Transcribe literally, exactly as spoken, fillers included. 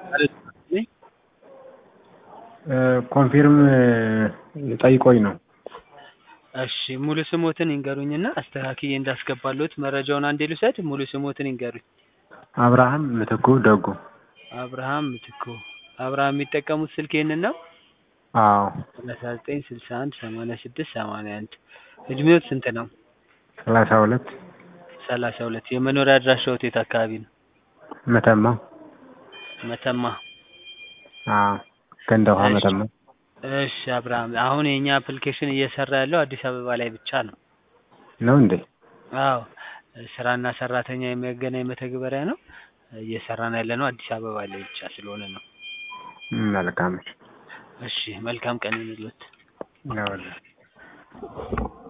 ኮንፊርም ጠይቆኝ ነው። እሺ ሙሉ ስሞትን ይንገሩኝና አስተካክዬ እንዳስገባለሁት መረጃውን አንዴ ልውሰድ። ሙሉ ስሞትን ይንገሩኝ። አብርሃም ምትኩ ደጉ። አብርሃም ምትኩ። አብርሃም የሚጠቀሙት ስልክ ይሄንን ነው? አዎ። ሰላሳ ዘጠኝ ስልሳ አንድ ሰማንያ ስድስት ሰማንያ አንድ እድሜዎት ስንት ነው? ሰላሳ ሁለት ሰላሳ ሁለት የመኖሪያ አድራሻዎት የት አካባቢ ነው? መተማ። መተማ። አዎ ገንዳ ውሃ እሺ መተማ። እሺ አብርሃም አሁን የኛ አፕሊኬሽን እየሰራ ያለው አዲስ አበባ ላይ ብቻ ነው። ነው እንዴ? አዎ ስራና ሰራተኛ የሚያገናኝ መተግበሪያ ነው። እየሰራን ያለነው አዲስ አበባ ላይ ብቻ ስለሆነ ነው። መልካም። እሺ መልካም ቀን ይሁንልዎት። ነው